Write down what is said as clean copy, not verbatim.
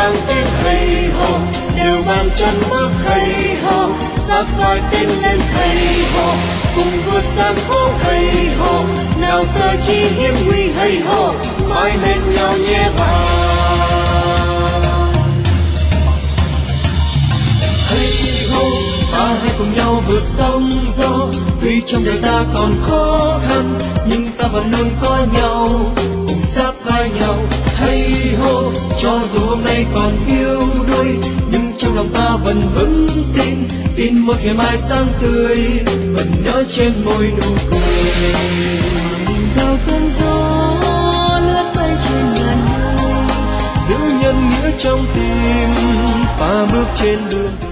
mang tên hay ho, đều mang chân bước hay ho, sát vai tiến lên hay ho, cùng vượt gian khó hay ho, nào sợ chi hiểm nguy hay ho, mãi bên nhau nhé bạn. Hay ho, ta hãy cùng nhau vượt sóng gió, tuy trong đời ta còn khó khăn nhưng ta vẫn luôn có nhau, cùng sát vai nhau. Hay ho, cho dù hôm nay còn yếu đuối nhưng trong lòng ta vẫn vững tin, tin một ngày mai sáng tươi, vẫn nhớ trên môi nụ cười. Theo cơn gió lướt bay trên ngàn mây, giữ nhân nghĩa trong tim và bước trên đường.